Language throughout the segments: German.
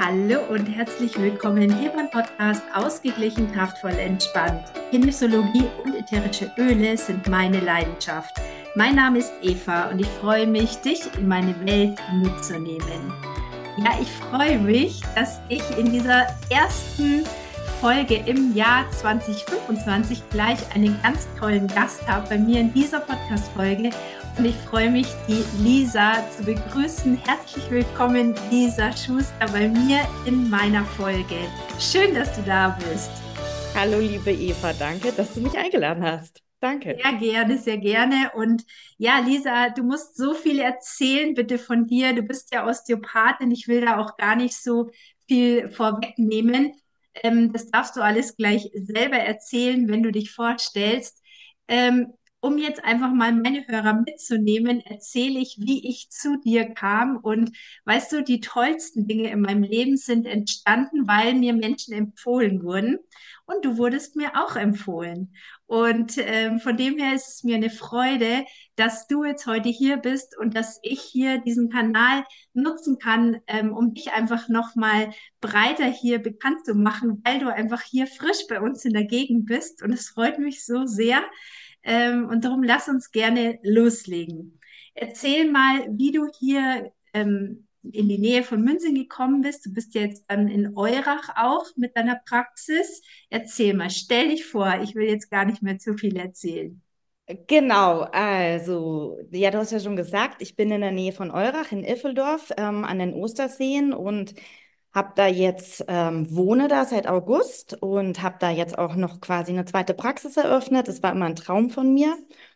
Hallo und herzlich willkommen hier beim Podcast Ausgeglichen, kraftvoll, entspannt. Kinesiologie und ätherische Öle sind meine Leidenschaft. Mein Name ist Eva und ich freue mich, dich in meine Welt mitzunehmen. Ja, ich freue mich, dass ich in dieser ersten Folge im Jahr 2025 gleich einen ganz tollen Gast habe bei mir in dieser Podcast-Folge. Und ich freue mich, die Lisa zu begrüßen. Herzlich willkommen, Lisa Schuster, bei mir in meiner Folge. Schön, dass du da bist. Hallo, liebe Eva, danke, dass du mich eingeladen hast. Danke. Sehr gerne, sehr gerne. Und ja, Lisa, du musst so viel erzählen, bitte von dir. Du bist ja Osteopathin. Ich will da auch gar nicht so viel vorwegnehmen. Das darfst du alles gleich selber erzählen, wenn du dich vorstellst. Um jetzt einfach mal meine Hörer mitzunehmen, erzähle ich, wie ich zu dir kam. Und weißt du, die tollsten Dinge in meinem Leben sind entstanden, weil mir Menschen empfohlen wurden. Und du wurdest mir auch empfohlen. Und von dem her ist es mir eine Freude, dass du jetzt heute hier bist und dass ich hier diesen Kanal nutzen kann, um dich einfach nochmal breiter hier bekannt zu machen, weil du einfach hier frisch bei uns in der Gegend bist. Und es freut mich so sehr. Und darum lass uns gerne loslegen. Erzähl mal, wie du hier in die Nähe von München gekommen bist. Du bist ja jetzt dann in Eurach auch mit deiner Praxis. Erzähl mal, stell dich vor, ich will jetzt gar nicht mehr zu viel erzählen. Genau, also, ja, du hast ja schon gesagt, ich bin in der Nähe von Eurach in Iffeldorf an den Osterseen und habe da jetzt, wohne da seit August und habe da jetzt auch noch quasi eine zweite Praxis eröffnet. Das war immer ein Traum von mir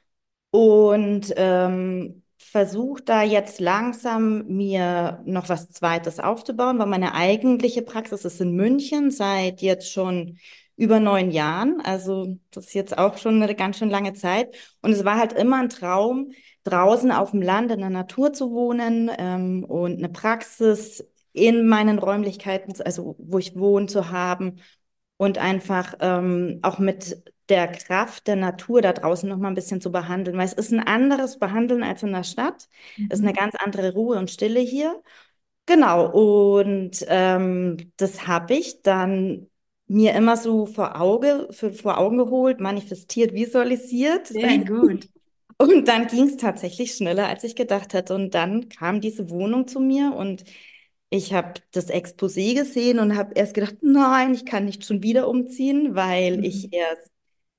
und versuche da jetzt langsam mir noch was Zweites aufzubauen, weil meine eigentliche Praxis ist in München seit jetzt schon über 9 Jahren. Also das ist jetzt auch schon eine ganz schön lange Zeit. Und es war halt immer ein Traum, draußen auf dem Land in der Natur zu wohnen und eine Praxis in meinen Räumlichkeiten, also wo ich wohne, zu haben und einfach auch mit der Kraft der Natur da draußen noch mal ein bisschen zu behandeln, weil es ist ein anderes Behandeln als in der Stadt. Es ist eine Mhm. ganz andere Ruhe und Stille hier. Genau, und das habe ich dann mir immer so vor Augen geholt, manifestiert, visualisiert. Sehr gut. Und dann ging es tatsächlich schneller, als ich gedacht hätte. Und dann kam diese Wohnung zu mir und ich habe das Exposé gesehen und habe erst gedacht, nein, ich kann nicht schon wieder umziehen, weil ich Mhm. erst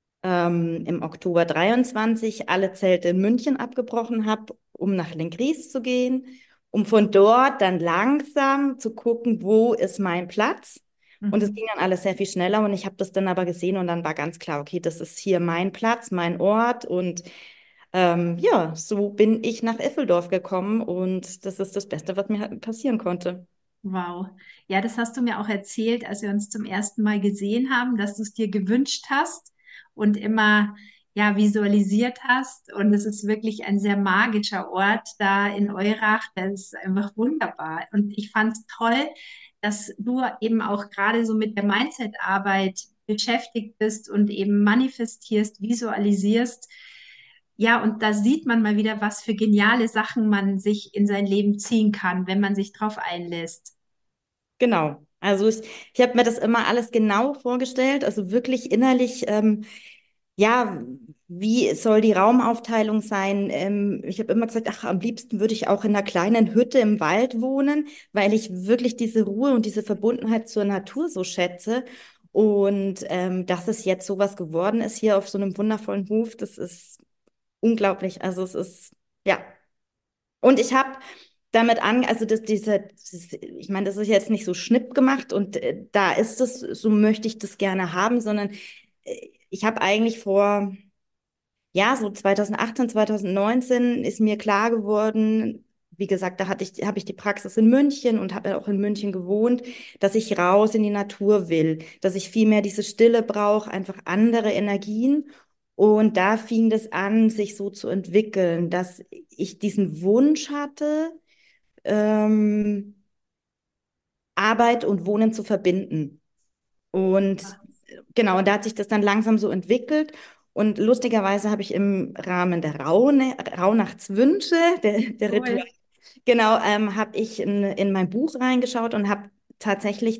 im Oktober 23 alle Zelte in München abgebrochen habe, um nach Lenggries zu gehen, um von dort dann langsam zu gucken, wo ist mein Platz. Und es ging Mhm. dann alles sehr viel schneller und ich habe das dann aber gesehen und dann war ganz klar, okay, das ist hier mein Platz, mein Ort und ja, so bin ich nach Effeldorf gekommen und das ist das Beste, was mir passieren konnte. Wow. Ja, das hast du mir auch erzählt, als wir uns zum ersten Mal gesehen haben, dass du es dir gewünscht hast und immer ja visualisiert hast. Und es ist wirklich ein sehr magischer Ort da in Eurach. Das ist einfach wunderbar. Und ich fand es toll, dass du eben auch gerade so mit der Mindset-Arbeit beschäftigt bist und eben manifestierst, visualisierst. Ja, und da sieht man mal wieder, was für geniale Sachen man sich in sein Leben ziehen kann, wenn man sich drauf einlässt. Genau. Also ich habe mir das immer alles genau vorgestellt, also wirklich innerlich, ja, wie soll die Raumaufteilung sein? Ich habe immer gesagt, ach, am liebsten würde ich auch in einer kleinen Hütte im Wald wohnen, weil ich wirklich diese Ruhe und diese Verbundenheit zur Natur so schätze. Und dass es jetzt sowas geworden ist hier auf so einem wundervollen Hof, das ist unglaublich. Also es ist, ja. Und ich habe damit also ich meine, das ist jetzt nicht so schnipp gemacht und da ist es, so möchte ich das gerne haben, sondern ich habe eigentlich ja, so 2018, 2019 ist mir klar geworden, wie gesagt, habe ich die Praxis in München und habe auch in München gewohnt, dass ich raus in die Natur will, dass ich viel mehr diese Stille brauche, einfach andere Energien. Und da fing das an, sich so zu entwickeln, dass ich diesen Wunsch hatte, ähm, Arbeit und Wohnen zu verbinden. Und genau, und da hat sich das dann langsam so entwickelt. Und lustigerweise habe ich im Rahmen der Rauhnachtswünsche, der Ritual, Cool. genau, habe ich in mein Buch reingeschaut und habe tatsächlich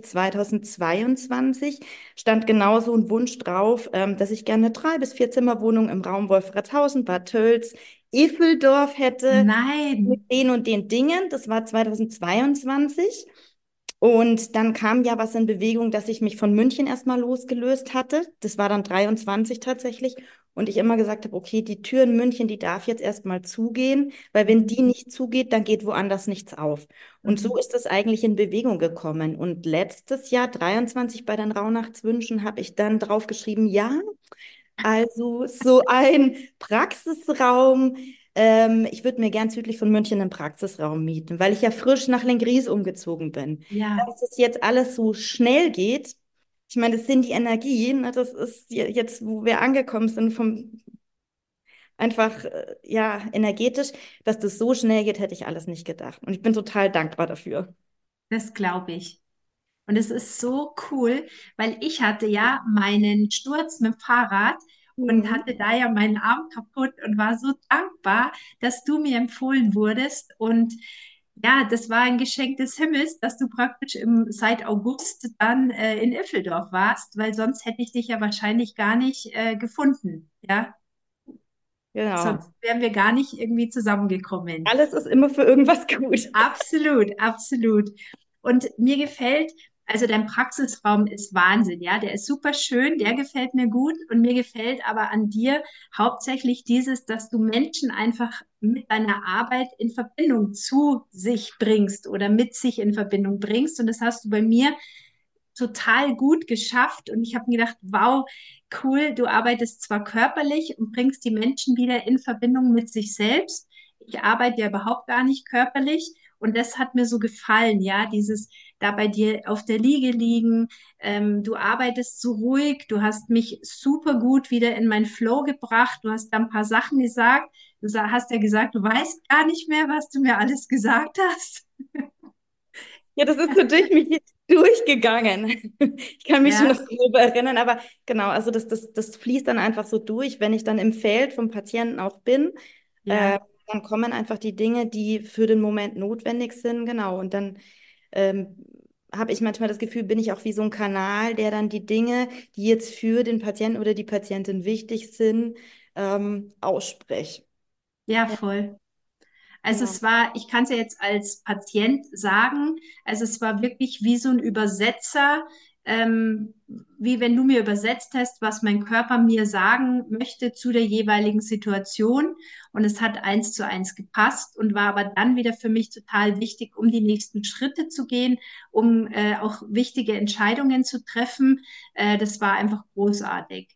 2022 stand genauso ein Wunsch drauf, dass ich gerne eine 3 bis 4 Zimmer Wohnung im Raum Wolfratshausen, Bad Tölz, Effeldorf hätte mit Nein. den und den Dingen. Das war 2022. Und dann kam ja was in Bewegung, dass ich mich von München erstmal losgelöst hatte. Das war dann 23 tatsächlich. Und ich immer gesagt habe, okay, die Tür in München, die darf jetzt erstmal zugehen, weil wenn Mhm. die nicht zugeht, dann geht woanders nichts auf. Und so Mhm. ist es eigentlich in Bewegung gekommen. Und letztes Jahr, 23, bei den Rauhnachtswünschen, habe ich dann draufgeschrieben, ja, also so ein Praxisraum. Ich würde mir gern südlich von München einen Praxisraum mieten, weil ich ja frisch nach Lenggries umgezogen bin. Ja, Dass es jetzt alles so schnell geht, ich meine, das sind die Energien, ne? Das ist jetzt, wo wir angekommen sind, vom einfach ja energetisch, dass das so schnell geht, hätte ich alles nicht gedacht. Und ich bin total dankbar dafür. das glaube ich. Und es ist so cool, weil ich hatte ja meinen Sturz mit dem Fahrrad und Mhm. hatte da ja meinen Arm kaputt und war so dankbar, dass du mir empfohlen wurdest. Und ja, das war ein Geschenk des Himmels, dass du praktisch seit August dann in Iffeldorf warst, weil sonst hätte ich dich ja wahrscheinlich gar nicht gefunden. Ja, Genau. sonst wären wir gar nicht irgendwie zusammengekommen. Alles ist immer für irgendwas gut. Absolut, absolut. Und mir gefällt, also dein Praxisraum ist Wahnsinn, ja, der ist super schön, der gefällt mir gut und mir gefällt aber an dir hauptsächlich dieses, dass du Menschen einfach mit deiner Arbeit in Verbindung zu sich bringst oder mit sich in Verbindung bringst und das hast du bei mir total gut geschafft und ich habe mir gedacht, wow, cool, du arbeitest zwar körperlich und bringst die Menschen wieder in Verbindung mit sich selbst. Ich arbeite ja überhaupt gar nicht körperlich und das hat mir so gefallen, ja, dieses da bei dir auf der Liege liegen, du arbeitest so ruhig, du hast mich super gut wieder in meinen Flow gebracht, du hast da ein paar Sachen gesagt, hast ja gesagt, du weißt gar nicht mehr, was du mir alles gesagt hast. Ja, das ist so durch mich durchgegangen. Ich kann mich noch Ja, darüber erinnern, aber genau, also das fließt dann einfach so durch, wenn ich dann im Feld vom Patienten auch bin, äh, ja. dann kommen einfach die Dinge, die für den Moment notwendig sind, genau. Und dann ähm, habe ich manchmal das Gefühl, bin ich auch wie so ein Kanal, der dann die Dinge, die jetzt für den Patienten oder die Patientin wichtig sind, ausspricht. Ja, Ja, voll. Also genau. es war, ich kann es ja jetzt als Patient sagen, also es war wirklich wie so ein Übersetzer, wie wenn du mir übersetzt hast, was mein Körper mir sagen möchte zu der jeweiligen Situation. Und es hat 1:1 gepasst und war aber dann wieder für mich total wichtig, um die nächsten Schritte zu gehen, um auch wichtige Entscheidungen zu treffen. Das war einfach großartig.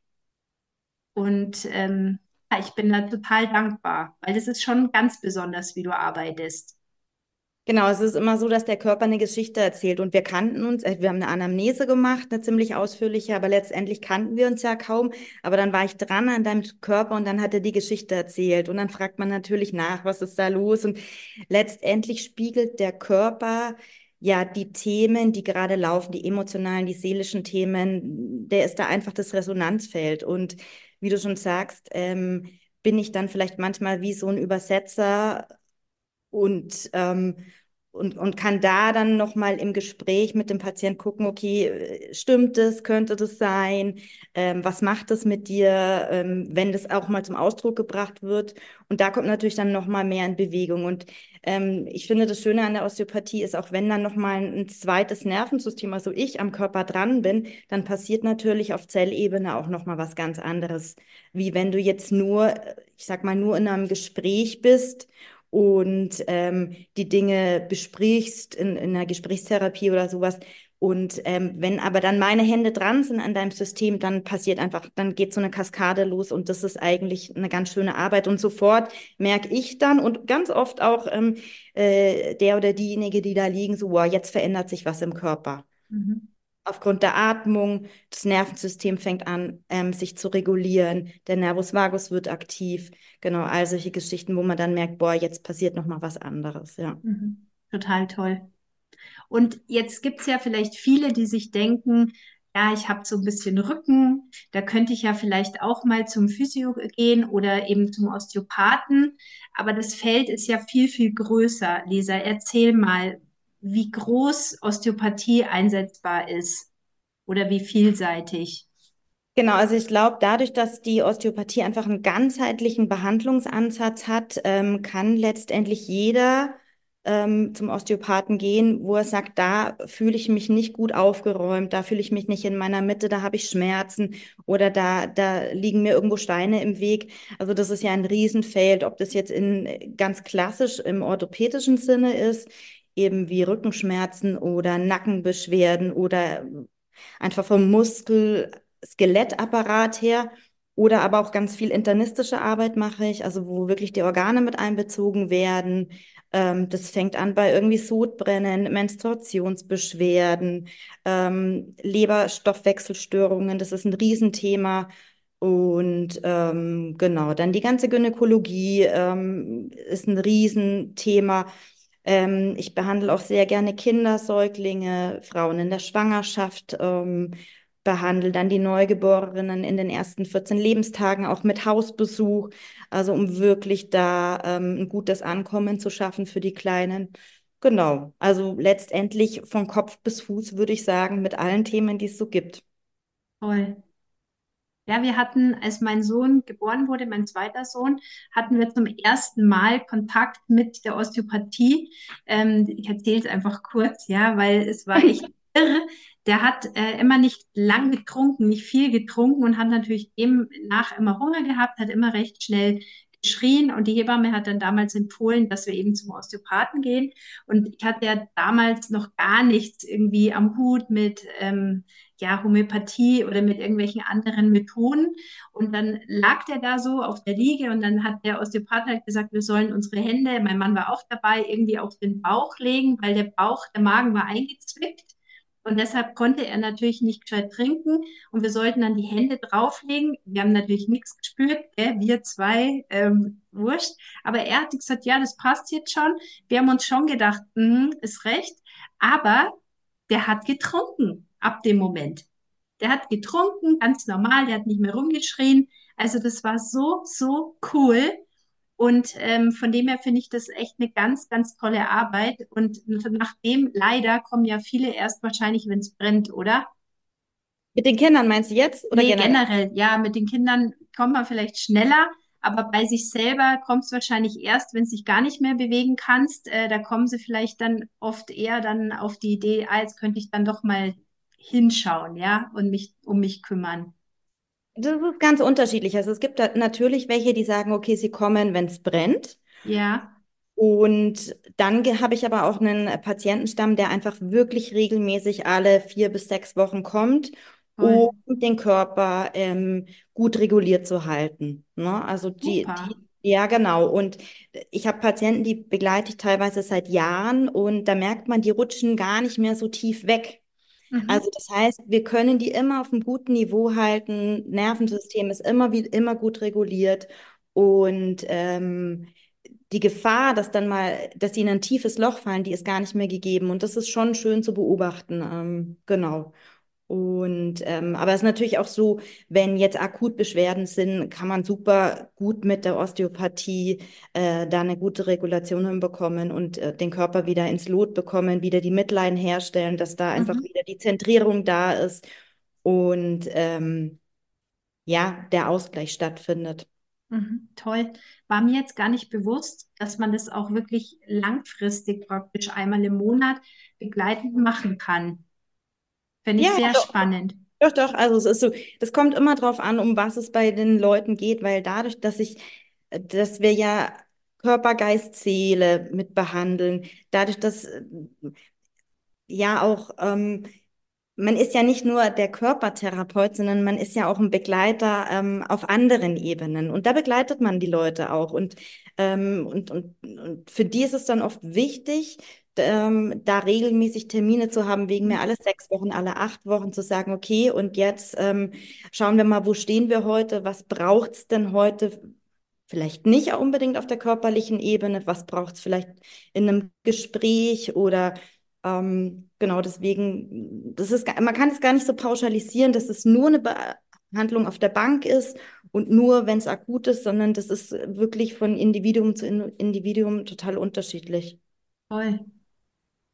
Und ja, ich bin da total dankbar, weil das ist schon ganz besonders, wie du arbeitest. Genau, es ist immer so, dass der Körper eine Geschichte erzählt und wir kannten uns, wir haben eine Anamnese gemacht, eine ziemlich ausführliche, aber letztendlich kannten wir uns ja kaum. Aber dann war ich dran an deinem Körper und dann hat er die Geschichte erzählt und dann fragt man natürlich nach, was ist da los und letztendlich spiegelt der Körper ja die Themen, die gerade laufen, die emotionalen, die seelischen Themen, der ist da einfach das Resonanzfeld und wie du schon sagst, bin ich dann vielleicht manchmal wie so ein Übersetzer und, und kann da dann nochmal im Gespräch mit dem Patienten gucken, okay, stimmt es, könnte das sein, was macht das mit dir, wenn das auch mal zum Ausdruck gebracht wird. Und da kommt natürlich dann nochmal mehr in Bewegung. Und ich finde, das Schöne an der Osteopathie ist, auch wenn dann nochmal ein zweites Nervensystem, also ich am Körper dran bin, dann passiert natürlich auf Zellebene auch nochmal was ganz anderes, wie wenn du jetzt nur, ich sag mal, nur in einem Gespräch bist und die Dinge besprichst in einer Gesprächstherapie oder sowas. Und wenn aber dann meine Hände dran sind an deinem System, dann passiert einfach, dann geht so eine Kaskade los und das ist eigentlich eine ganz schöne Arbeit. Und sofort merke ich dann und ganz oft auch der oder diejenige, die da liegen, so, wow, jetzt verändert sich was im Körper. Mhm. Aufgrund der Atmung, das Nervensystem fängt an, sich zu regulieren, der Nervus vagus wird aktiv, genau, all solche Geschichten, wo man dann merkt, boah, jetzt passiert noch mal was anderes, ja. Mhm. Total toll. Und jetzt gibt es ja vielleicht viele, die sich denken, ja, ich habe so ein bisschen Rücken, da könnte ich ja vielleicht auch mal zum Physio gehen oder eben zum Osteopathen. Aber das Feld ist ja viel, viel größer. Lisa, erzähl mal, wie groß Osteopathie einsetzbar ist oder wie vielseitig. Genau, also ich glaube, dadurch, dass die Osteopathie einfach einen ganzheitlichen Behandlungsansatz hat, kann letztendlich jeder zum Osteopathen gehen, wo er sagt, da fühle ich mich nicht gut aufgeräumt, da fühle ich mich nicht in meiner Mitte, da habe ich Schmerzen oder da liegen mir irgendwo Steine im Weg. Also das ist ja ein Riesenfeld, ob das jetzt in ganz klassisch im orthopädischen Sinne ist, eben wie Rückenschmerzen oder Nackenbeschwerden oder einfach vom Muskel-Skelettapparat her. Oder aber auch ganz viel internistische Arbeit mache ich, also wo wirklich die Organe mit einbezogen werden. Das fängt an bei irgendwie Sodbrennen, Menstruationsbeschwerden, Leberstoffwechselstörungen, das ist ein Riesenthema. Und genau, dann die ganze Gynäkologie ist ein Riesenthema. Ich behandle auch sehr gerne Kinder, Säuglinge, Frauen in der Schwangerschaft, behandle dann die Neugeborenen in den ersten 14 Lebenstagen auch mit Hausbesuch, also um wirklich da ein gutes Ankommen zu schaffen für die Kleinen. Genau, also letztendlich von Kopf bis Fuß würde ich sagen, mit allen Themen, die es so gibt. Toll. Ja, wir hatten, als mein Sohn geboren wurde, mein zweiter Sohn, hatten wir zum ersten Mal Kontakt mit der Osteopathie. Ich erzähle es einfach kurz, ja, weil es war echt irre. Der hat immer nicht lang getrunken, nicht viel getrunken und hat natürlich demnach immer Hunger gehabt, hat immer recht schnell geschrien und die Hebamme hat dann damals empfohlen, dass wir eben zum Osteopathen gehen. Und ich hatte ja damals noch gar nichts irgendwie am Hut mit ja, Homöopathie oder mit irgendwelchen anderen Methoden. Und dann lag der da so auf der Liege und dann hat der Osteopath halt gesagt, wir sollen unsere Hände, mein Mann war auch dabei, irgendwie auf den Bauch legen, weil der Bauch, der Magen war eingezwickt. Und deshalb konnte er natürlich nicht gescheit trinken und wir sollten dann die Hände drauflegen. Wir haben natürlich nichts gespürt, wir zwei, wurscht. Aber er hat gesagt, ja, das passt jetzt schon. Wir haben uns schon gedacht, ist recht. Aber der hat getrunken ab dem Moment. Der hat getrunken, ganz normal, der hat nicht mehr rumgeschrien. Also das war so, so cool. Und von dem her finde ich das echt eine ganz, ganz tolle Arbeit. Und nachdem leider kommen ja viele erst wahrscheinlich, wenn es brennt, oder? Mit den Kindern meinst du jetzt oder Nee, generell? generell, ja, mit den Kindern kommt man vielleicht schneller, aber bei sich selber kommst du wahrscheinlich erst, wenn du dich gar nicht mehr bewegen kannst. Da kommen sie vielleicht dann oft eher dann auf die Idee, ah, jetzt könnte ich dann doch mal hinschauen, ja, und mich um mich kümmern. Das ist ganz unterschiedlich. Also es gibt da natürlich welche, die sagen, okay, sie kommen, wenn es brennt. Ja, Und dann habe ich aber auch einen Patientenstamm, der einfach wirklich regelmäßig alle 4 bis 6 Wochen kommt, um toll. den Körper gut reguliert zu halten. Ne? Also Super. ja, genau. Und ich habe Patienten, die begleite ich teilweise seit Jahren und da merkt man, die rutschen gar nicht mehr so tief weg. Also Mhm. das heißt, wir können die immer auf einem guten Niveau halten. Nervensystem ist immer gut reguliert und die Gefahr, dass dann mal, dass die in ein tiefes Loch fallen, die ist gar nicht mehr gegeben. Und das ist schon schön zu beobachten. Genau. Und aber es ist natürlich auch so, wenn jetzt akut Beschwerden sind, kann man super gut mit der Osteopathie da eine gute Regulation hinbekommen und den Körper wieder ins Lot bekommen, wieder die Mitleiden herstellen, dass da einfach Mhm. wieder die Zentrierung da ist und ja, der Ausgleich stattfindet. Mhm. Toll. War mir jetzt gar nicht bewusst, dass man das auch wirklich langfristig praktisch einmal im Monat begleitend machen kann. Finde ich Ja, sehr spannend. doch. Also es ist so, das kommt immer drauf an, um was es bei den Leuten geht, weil dadurch, dass wir ja Körper, Geist, Seele mit behandeln, dadurch, dass ja auch, man ist ja nicht nur der Körpertherapeut, sondern man ist ja auch ein Begleiter auf anderen Ebenen. Und da begleitet man die Leute auch. Und für die ist es dann oft wichtig, da regelmäßig Termine zu haben, wegen mir alle 6 Wochen, alle 8 Wochen zu sagen, okay, und jetzt schauen wir mal, wo stehen wir heute? Was braucht es denn heute? Vielleicht nicht unbedingt auf der körperlichen Ebene, was braucht es vielleicht in einem Gespräch oder genau, deswegen, man kann es gar nicht so pauschalisieren, dass es nur eine Behandlung auf der Bank ist und nur, wenn es akut ist, sondern das ist wirklich von Individuum zu Individuum total unterschiedlich. Toll.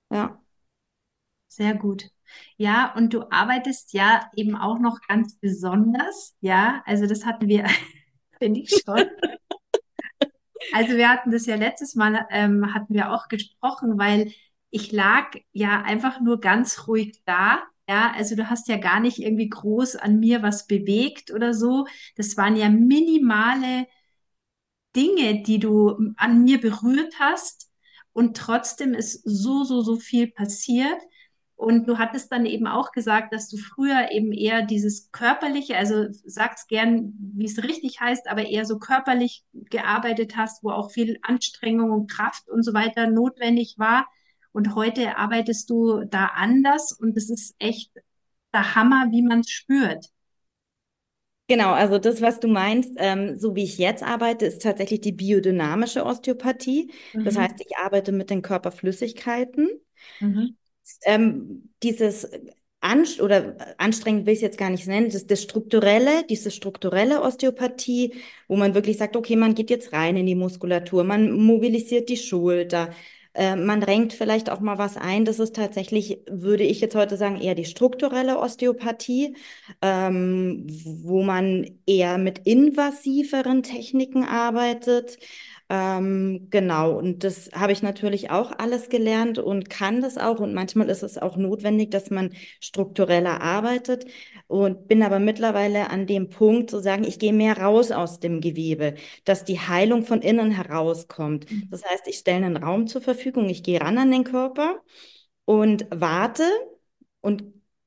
Ja. Sehr gut. Ja, und du arbeitest ja eben auch noch ganz besonders. Ja, also das hatten wir, finde ich schon. Also wir hatten das ja letztes Mal, hatten wir auch gesprochen, weil ich lag ja einfach nur ganz ruhig da. Ja, also du hast ja gar nicht irgendwie groß an mir was bewegt oder so. Das waren ja minimale Dinge, die du an mir berührt hast. Und trotzdem ist so viel passiert. Und du hattest dann eben auch gesagt, dass du früher eben eher dieses körperliche, also sag's gern, wie es richtig heißt, aber eher so körperlich gearbeitet hast, wo auch viel Anstrengung und Kraft und so weiter notwendig war. Und heute arbeitest du da anders und es ist echt der Hammer, wie man es spürt. Genau, also das, was du meinst, so wie ich jetzt arbeite, ist tatsächlich die biodynamische Osteopathie. Das heißt, Mhm. ich arbeite mit den Körperflüssigkeiten. Mhm. Dieses oder anstrengend will ich es jetzt gar nicht nennen, diese strukturelle Osteopathie, wo man wirklich sagt, okay, man geht jetzt rein in die Muskulatur, man mobilisiert die Schulter, man renkt vielleicht auch mal was ein. Das ist tatsächlich, würde ich jetzt heute sagen, eher die strukturelle Osteopathie, wo man eher mit invasiveren Techniken arbeitet. Genau, und das habe ich natürlich auch alles gelernt und kann das auch. Und manchmal ist es auch notwendig, dass man struktureller arbeitet. Und bin aber mittlerweile an dem Punkt zu sagen, ich gehe mehr raus aus dem Gewebe, dass die Heilung von innen herauskommt. Das heißt, ich stelle einen Raum zur Verfügung, ich gehe ran an den Körper und warte und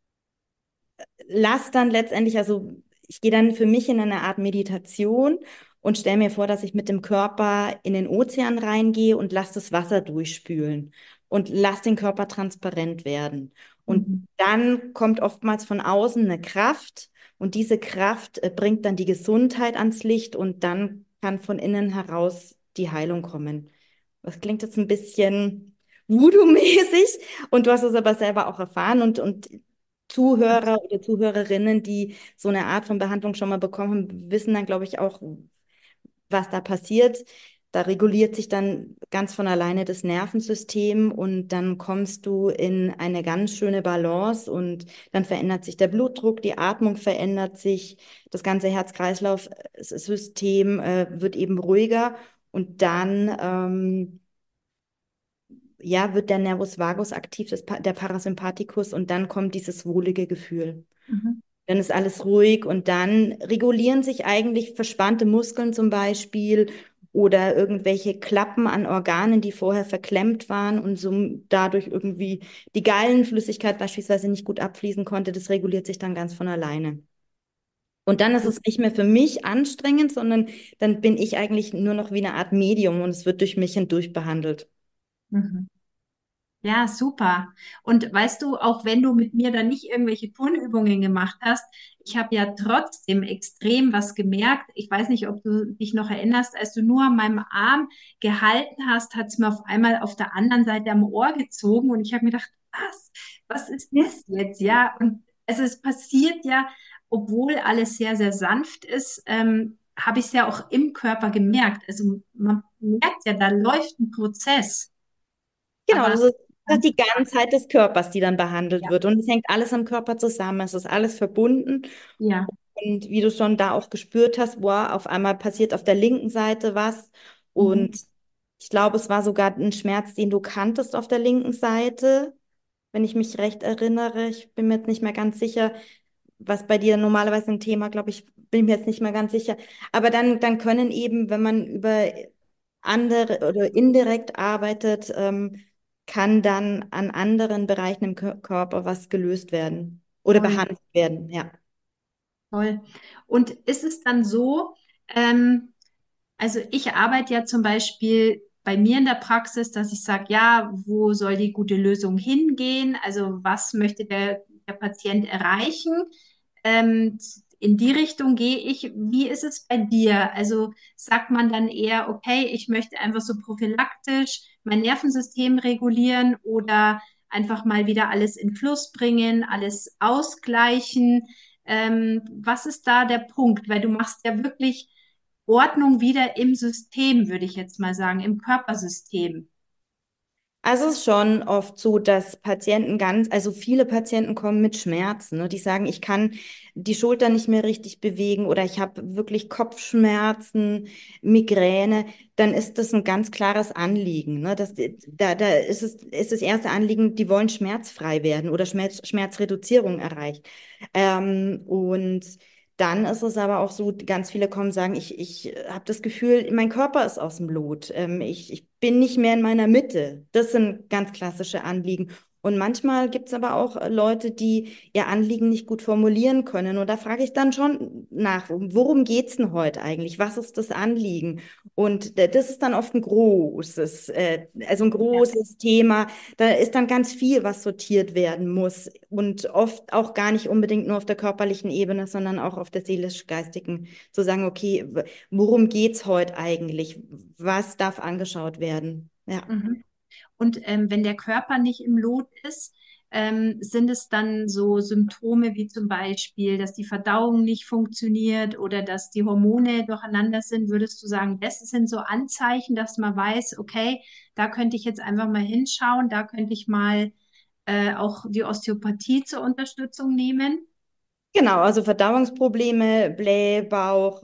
lass dann letztendlich, also ich gehe dann für mich in eine Art Meditation und stelle mir vor, dass ich mit dem Körper in den Ozean reingehe und lass das Wasser durchspülen und lass den Körper transparent werden. Und Mhm. dann kommt oftmals von außen eine Kraft und diese Kraft bringt dann die Gesundheit ans Licht und dann kann von innen heraus die Heilung kommen. Das klingt jetzt ein bisschen Voodoo-mäßig und du hast es aber selber auch erfahren und Zuhörer oder Zuhörerinnen, die so eine Art von Behandlung schon mal bekommen haben, wissen dann, glaube ich, auch, was da passiert. Da reguliert sich dann ganz von alleine das Nervensystem und dann kommst du in eine ganz schöne Balance und dann verändert sich der Blutdruck, die Atmung verändert sich, das ganze Herz-Kreislauf-System wird eben ruhiger und dann ja, wird der Nervus vagus aktiv, der Parasympathikus und dann kommt dieses wohlige Gefühl. Mhm. Dann ist alles ruhig und dann regulieren sich eigentlich verspannte Muskeln zum Beispiel oder irgendwelche Klappen an Organen, die vorher verklemmt waren und so dadurch irgendwie die Gallenflüssigkeit beispielsweise nicht gut abfließen konnte. Das reguliert sich dann ganz von alleine. Und dann ist es nicht mehr für mich anstrengend, sondern dann bin ich eigentlich nur noch wie eine Art Medium und es wird durch mich hindurch behandelt. Mhm. Ja, super. Und weißt du, auch wenn du mit mir dann nicht irgendwelche Turnübungen gemacht hast, ich habe ja trotzdem extrem was gemerkt. Ich weiß nicht, ob du dich noch erinnerst, als du nur an meinem Arm gehalten hast, hat es mir auf einmal auf der anderen Seite am Ohr gezogen und ich habe mir gedacht, was? Was ist das jetzt? Ja, und also es passiert ja, obwohl alles sehr sanft ist, habe ich es ja auch im Körper gemerkt. Also man merkt ja, da läuft ein Prozess. Genau, Aber das ist die Ganzheit des Körpers, die dann behandelt ja. wird. Und es hängt alles am Körper zusammen. Es ist alles verbunden. Ja. Und wie du schon da auch gespürt hast, boah, auf einmal passiert auf der linken Seite was. Mhm. Und ich glaube, es war sogar ein Schmerz, den du kanntest auf der linken Seite, wenn ich mich recht erinnere. Ich bin mir jetzt nicht mehr ganz sicher, was bei dir normalerweise ein Thema, glaube ich, bin mir jetzt nicht mehr ganz sicher. Aber dann können eben, wenn man über andere oder indirekt arbeitet, kann dann an anderen Bereichen im Körper was gelöst werden oder Toll, behandelt werden. Ja. toll. Und ist es dann so, also ich arbeite ja zum Beispiel bei mir in der Praxis, dass ich sage, ja, wo soll die gute Lösung hingehen? Also was möchte der Patient erreichen? In die Richtung gehe ich. Wie ist es bei dir? Also sagt man dann eher, okay, ich möchte einfach so prophylaktisch mein Nervensystem regulieren oder einfach mal wieder alles in Fluss bringen, alles ausgleichen? Was ist da der Punkt? Weil du machst ja wirklich Ordnung wieder im System, würde ich jetzt mal sagen, im Körpersystem. Also es ist schon oft so, dass Patienten also viele Patienten kommen mit Schmerzen, ne? Die sagen, ich kann die Schulter nicht mehr richtig bewegen oder ich habe wirklich Kopfschmerzen, Migräne. Dann ist das ein ganz klares Anliegen, ne? Da ist das erste Anliegen, die wollen schmerzfrei werden oder Schmerzreduzierung erreicht. Und dann ist es aber auch so, ganz viele kommen und sagen, ich habe das Gefühl, mein Körper ist aus dem Lot. Ich bin nicht mehr in meiner Mitte. Das sind ganz klassische Anliegen. Und manchmal gibt es aber auch Leute, die ihr Anliegen nicht gut formulieren können. Und da frage ich dann schon nach, worum geht es denn heute eigentlich? Was ist das Anliegen? Und das ist dann oft also ein Ja. großes Thema. Da ist dann ganz viel, was sortiert werden muss und oft auch gar nicht unbedingt nur auf der körperlichen Ebene, sondern auch auf der seelisch-geistigen, zu sagen, okay, worum geht's heute eigentlich? Was darf angeschaut werden? Ja. Mhm. Und wenn der Körper nicht im Lot ist, sind es dann so Symptome wie zum Beispiel, dass die Verdauung nicht funktioniert oder dass die Hormone durcheinander sind? Würdest du sagen, das sind so Anzeichen, dass man weiß, okay, da könnte ich jetzt einfach mal hinschauen, da könnte ich mal auch die Osteopathie zur Unterstützung nehmen? Genau, also Verdauungsprobleme, Blähbauch,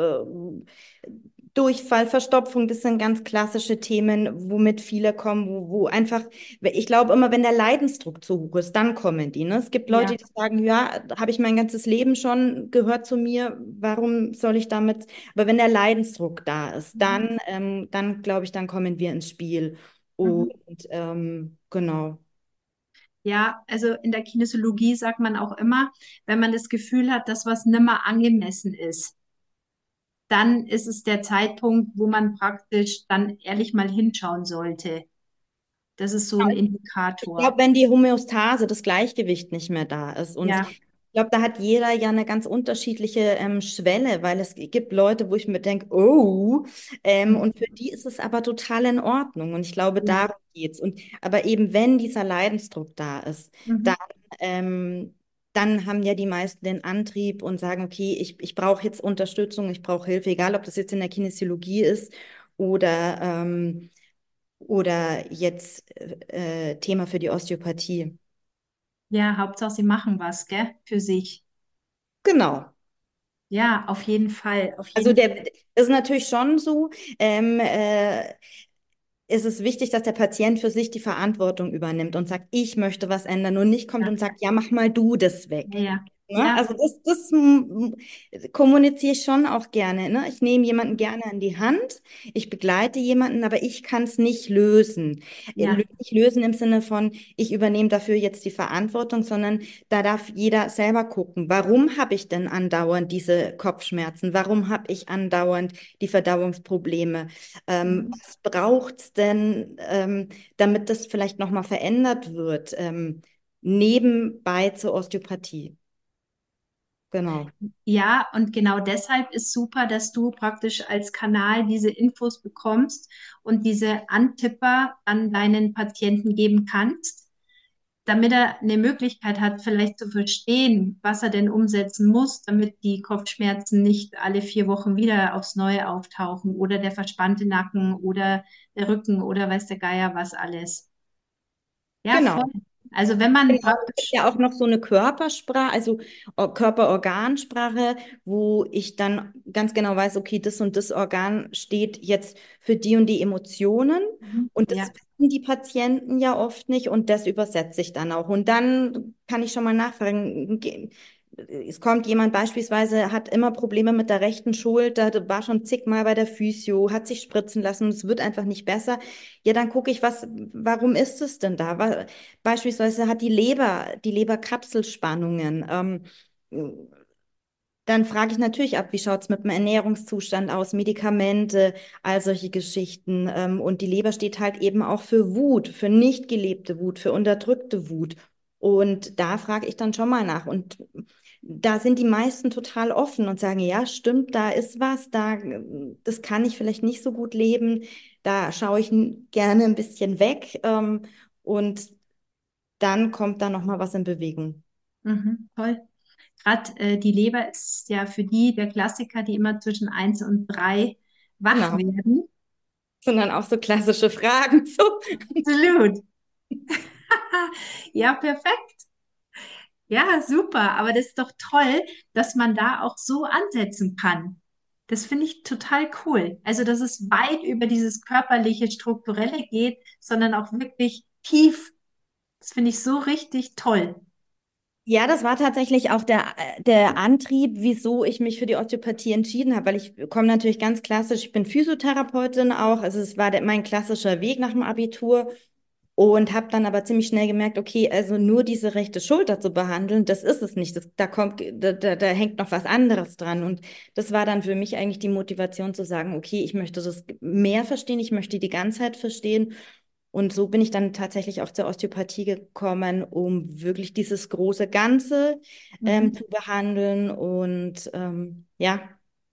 Durchfall, Verstopfung, das sind ganz klassische Themen, womit viele kommen, wo einfach, ich glaube immer, wenn der Leidensdruck zu hoch ist, dann kommen die, ne? Es gibt Leute, Ja. die sagen, ja, habe ich mein ganzes Leben schon, gehört zu mir, warum soll ich damit, aber wenn der Leidensdruck da ist, Mhm. dann glaube ich, dann kommen wir ins Spiel. Und Mhm. genau. Ja, also in der Kinesiologie sagt man auch immer, wenn man das Gefühl hat, dass was nimmer angemessen ist, dann ist es der Zeitpunkt, wo man praktisch dann ehrlich mal hinschauen sollte. Das ist so ein Ich Indikator. glaube, wenn die Homöostase, das Gleichgewicht nicht mehr da ist. Und Ja. ich glaube, da hat jeder ja eine ganz unterschiedliche Schwelle, weil es gibt Leute, wo ich mir denke, oh, und für die ist es aber total in Ordnung. Und ich glaube, Ja. darum geht's. Aber eben, wenn dieser Leidensdruck da ist, Mhm. dann, dann haben ja die meisten den Antrieb und sagen, okay, ich brauche jetzt Unterstützung, ich brauche Hilfe, egal ob das jetzt in der Kinesiologie ist oder jetzt Thema für die Osteopathie. Ja, Hauptsache, sie machen was, gell, für sich. Genau. Ja, auf jeden Fall, auf Also jeden Fall. das ist natürlich schon so. Ähm, äh, ist es wichtig, dass der Patient für sich die Verantwortung übernimmt und sagt, ich möchte was ändern und nicht kommt Ja, und sagt, ja, mach mal du das ja, weg. ja. Ne? Ja, Also kommuniziere ich schon auch gerne. Ne? Ich nehme jemanden gerne an die Hand, ich begleite jemanden, aber ich kann es nicht lösen. ja. Nicht lösen im Sinne von, ich übernehme dafür jetzt die Verantwortung, sondern da darf jeder selber gucken, warum habe ich denn andauernd diese Kopfschmerzen? Warum habe ich andauernd die Verdauungsprobleme? Mhm. Was braucht es denn, damit das vielleicht nochmal verändert wird, nebenbei zur Osteopathie? Genau. Ja, und genau deshalb ist super, dass du praktisch als Kanal diese Infos bekommst und diese Antipper an deinen Patienten geben kannst, damit er eine Möglichkeit hat, vielleicht zu verstehen, was er denn umsetzen muss, damit die Kopfschmerzen nicht alle 4 Wochen wieder aufs Neue auftauchen oder der verspannte Nacken oder der Rücken oder weiß der Geier was alles. Ja, voll. Genau. Also wenn man Genau, es gibt praktisch, ja auch noch so eine Körpersprache, also Körperorgansprache, wo ich dann ganz genau weiß, okay, das und das Organ steht jetzt für die und die Emotionen. mhm, Und das ja, wissen die Patienten ja oft nicht und das übersetze ich dann auch. Und dann kann ich schon mal nachfragen. Es kommt jemand beispielsweise, hat immer Probleme mit der rechten Schulter, war schon zigmal bei der Physio, hat sich spritzen lassen und es wird einfach nicht besser. Ja, dann gucke ich, warum ist es denn da? Beispielsweise hat die Leber Kapselspannungen. Dann frage ich natürlich ab, wie schaut es mit dem Ernährungszustand aus, Medikamente, all solche Geschichten. Und die Leber steht halt eben auch für Wut, für nicht gelebte Wut, für unterdrückte Wut. Und da frage ich dann schon mal nach. Und da sind die meisten total offen und sagen, ja, stimmt, da ist was, das kann ich vielleicht nicht so gut leben. Da schaue ich gerne ein bisschen weg. Und dann kommt da noch mal was in Bewegung. mhm, toll. Gerade die Leber ist ja für die der Klassiker, die immer zwischen 1 und 3 wach Genau. werden. sondern auch so klassische Fragen. So. Absolut. Ja, perfekt. Ja, super. Aber das ist doch toll, dass man da auch so ansetzen kann. Das finde ich total cool. Also, dass es weit über dieses körperliche, strukturelle geht, sondern auch wirklich tief. Das finde ich so richtig toll. Ja, das war tatsächlich auch der Antrieb, wieso ich mich für die Osteopathie entschieden habe, weil ich komme natürlich ganz klassisch, ich bin Physiotherapeutin auch, also es war mein klassischer Weg nach dem Abitur und habe dann aber ziemlich schnell gemerkt, okay, also nur diese rechte Schulter zu behandeln, das ist es nicht, da hängt noch was anderes dran und das war dann für mich eigentlich die Motivation zu sagen, okay, ich möchte das mehr verstehen, ich möchte die Ganzheit verstehen. Und so bin ich dann tatsächlich auch zur Osteopathie gekommen, um wirklich dieses große Ganze Mhm. zu behandeln und ja,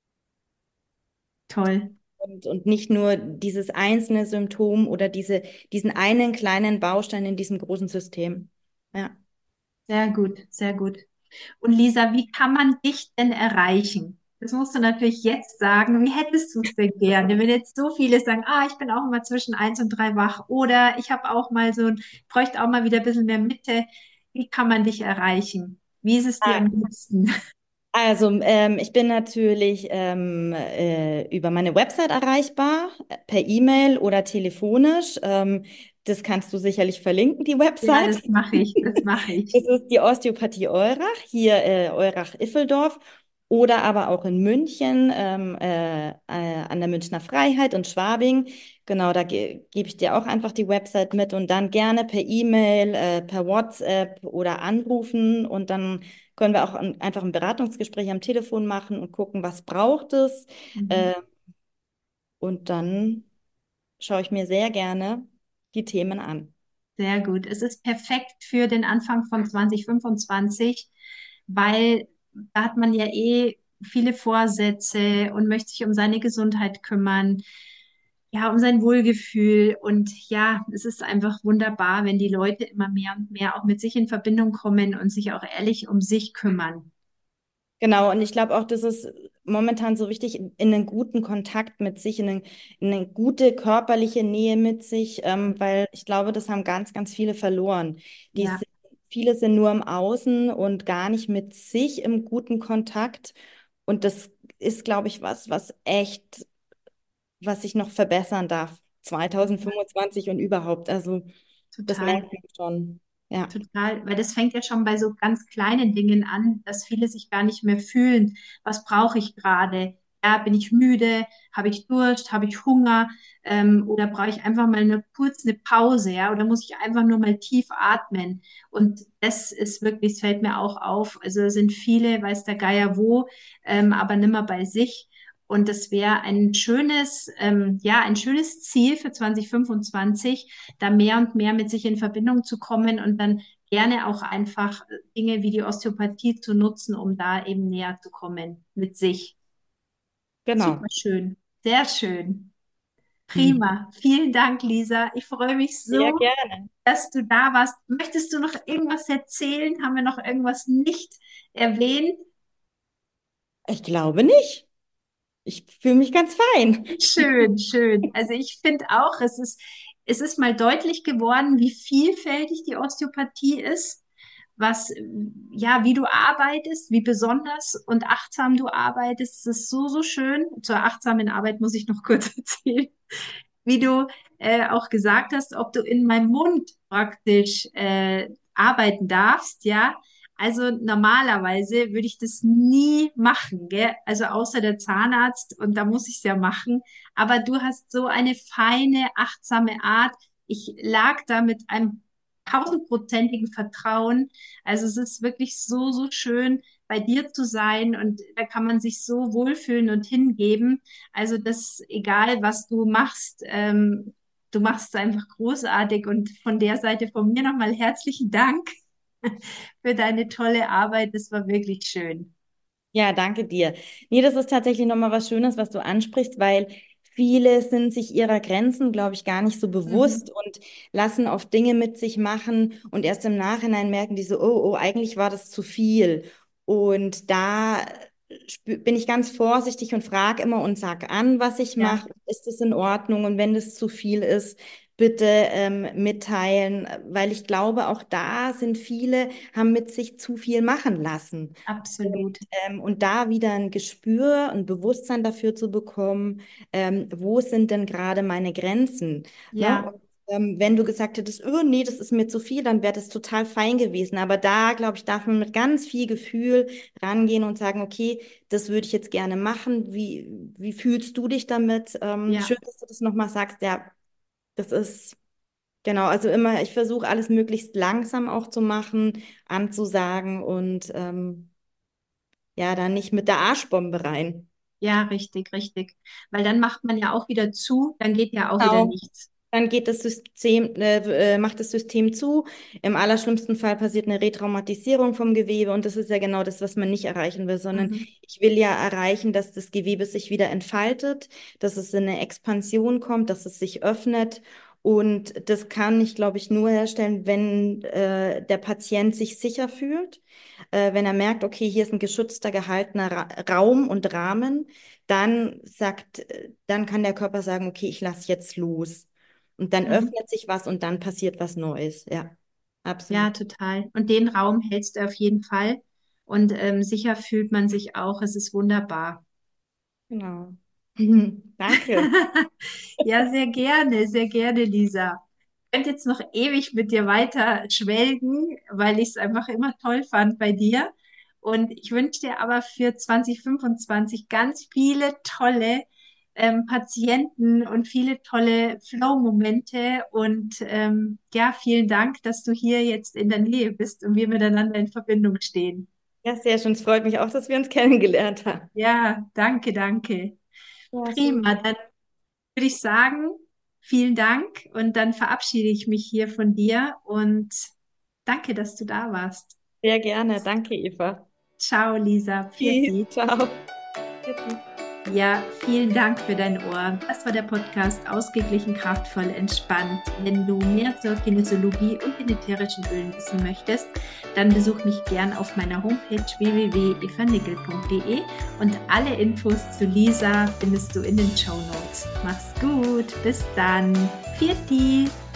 Toll. und nicht nur dieses einzelne Symptom oder diesen einen kleinen Baustein in diesem großen System. Ja. Sehr gut, sehr gut. Und Lisa, wie kann man dich denn erreichen? Das musst du natürlich jetzt sagen. Wie hättest du es denn gerne? Wenn jetzt so viele sagen, ah, ich bin auch immer zwischen 1 und 3 wach oder ich habe auch mal so, bräuchte auch mal wieder ein bisschen mehr Mitte. Wie kann man dich erreichen? Wie ist es dir am liebsten? Also, ich bin natürlich über meine Website erreichbar, per E-Mail oder telefonisch. Das kannst du sicherlich verlinken, die Ja, Website. das mache ich, das mache ich. Das ist die Osteopathie Eurach, hier Eurach-Iffeldorf oder aber auch in München an der Münchner Freiheit in Schwabing. Genau, da gebe ich dir auch einfach die Website mit und dann gerne per E-Mail, per WhatsApp oder anrufen und dann können wir auch einfach ein Beratungsgespräch am Telefon machen und gucken, was braucht es. Mhm. Äh, und dann schaue ich mir sehr gerne die Themen an. Sehr gut. Es ist perfekt für den Anfang von 2025, weil da hat man ja eh viele Vorsätze und möchte sich um seine Gesundheit kümmern, ja, um sein Wohlgefühl. Und ja, es ist einfach wunderbar, wenn die Leute immer mehr und mehr auch mit sich in Verbindung kommen und sich auch ehrlich um sich kümmern. Genau, und ich glaube auch, das ist momentan so wichtig, in einen guten Kontakt mit sich, in eine gute körperliche Nähe mit sich, weil ich glaube, das haben ganz, ganz viele verloren. Die Ja, sind, viele sind nur im Außen und gar nicht mit sich im guten Kontakt. Und das ist, glaube ich, was sich noch verbessern darf, 2025 und überhaupt. Also, das total. merkt man schon. Ja. Total, weil das fängt ja schon bei so ganz kleinen Dingen an, dass viele sich gar nicht mehr fühlen, was brauche ich gerade? Ja, bin ich müde? Habe ich Durst? Habe ich Hunger? Oder brauche ich einfach mal kurz eine Pause? Ja, oder muss ich einfach nur mal tief atmen? Und das ist wirklich, es fällt mir auch auf. Also es sind viele, weiß der Geier wo, aber nimmer bei sich. Und das wäre ein schönes, ja, ein schönes Ziel für 2025, da mehr und mehr mit sich in Verbindung zu kommen und dann gerne auch einfach Dinge wie die Osteopathie zu nutzen, um da eben näher zu kommen mit sich. Super Genau. schön, sehr schön. Prima. Vielen Dank, Lisa. Ich freue mich Sehr so, gerne. dass du da warst. Möchtest du noch irgendwas erzählen? Haben wir noch irgendwas nicht erwähnt? Ich glaube nicht. Ich fühle mich ganz fein. Schön, schön. Also ich finde auch, es ist mal deutlich geworden, wie vielfältig die Osteopathie ist, was, ja, wie du arbeitest, wie besonders und achtsam du arbeitest. Es ist so, so schön. Zur achtsamen Arbeit muss ich noch kurz erzählen, wie du auch gesagt hast, ob du in meinem Mund praktisch arbeiten darfst, ja. Also normalerweise würde ich das nie machen, gell? Also außer der Zahnarzt und da muss ich es ja machen. Aber du hast so eine feine, achtsame Art. Ich lag da mit einem tausendprozentigen Vertrauen. Also es ist wirklich so, so schön, bei dir zu sein und da kann man sich so wohlfühlen und hingeben. Also das, egal was du machst, du machst es einfach großartig und von der Seite von mir nochmal herzlichen Dank für deine tolle Arbeit. Das war wirklich schön. Ja, danke dir. Nee, das ist tatsächlich nochmal was Schönes, was du ansprichst, weil viele sind sich ihrer Grenzen, glaube ich, gar nicht so bewusst Mhm. und lassen oft Dinge mit sich machen und erst im Nachhinein merken die so, oh, oh, eigentlich war das zu viel. Und da bin ich ganz vorsichtig und frage immer und sage an, was ich Ja, mache. Ist es in Ordnung? Und wenn das zu viel ist, bitte mitteilen, weil ich glaube, auch da sind viele, haben mit sich zu viel machen lassen. absolut. Und da wieder ein Gespür, ein Bewusstsein dafür zu bekommen, wo sind denn gerade meine Grenzen? Ne? Ja, Und, wenn du gesagt hättest, oh nee, das ist mir zu viel, dann wäre das total fein gewesen. Aber da, glaube ich, darf man mit ganz viel Gefühl rangehen und sagen, okay, das würde ich jetzt gerne machen. Wie fühlst du dich damit? ja. Schön, dass du das nochmal sagst. Ja, das ist genau, also immer, ich versuche alles möglichst langsam auch zu machen, anzusagen und ja, dann nicht mit der Arschbombe rein. Ja, richtig, richtig. Weil dann macht man ja auch wieder zu, dann geht ja auch wieder Genau. nichts. Dann geht das System, macht das System zu. Im allerschlimmsten Fall passiert eine Retraumatisierung vom Gewebe und das ist ja genau das, was man nicht erreichen will, sondern Mhm. ich will ja erreichen, dass das Gewebe sich wieder entfaltet, dass es in eine Expansion kommt, dass es sich öffnet und das kann ich, glaube ich, nur herstellen, wenn der Patient sich sicher fühlt, wenn er merkt, okay, hier ist ein geschützter, gehaltener Raum und Rahmen, dann kann der Körper sagen, okay, ich lasse jetzt los. Und dann Mhm. öffnet sich was und dann passiert was Neues. Ja, Ja, absolut. total. Und den Raum hältst du auf jeden Fall. Und sicher fühlt man sich auch. Es ist wunderbar. Genau. Danke. Ja, sehr gerne, Lisa. Ich könnte jetzt noch ewig mit dir weiter schwelgen, weil ich es einfach immer toll fand bei dir. Und ich wünsche dir aber für 2025 ganz viele tolle Patienten und viele tolle Flow-Momente. Und ja, vielen Dank, dass du hier jetzt in der Nähe bist und wir miteinander in Verbindung stehen. Ja, sehr schön. Es freut mich auch, dass wir uns kennengelernt haben. Ja, danke, danke. Ja, Prima. super. Dann würde ich sagen, vielen Dank und dann verabschiede ich mich hier von dir und danke, dass du da warst. Sehr gerne. Danke, Eva. Ciao, Lisa. Tschüss. Pfiat. Ciao. Tschüss. Ja, vielen Dank für dein Ohr. Das war der Podcast Ausgeglichen, kraftvoll, entspannt. Wenn du mehr zur Kinesiologie und den ätherischen Ölen wissen möchtest, dann besuch mich gern auf meiner Homepage www.evanickel.de und alle Infos zu Lisa findest du in den Show Notes. Mach's gut, bis dann. Pfiat.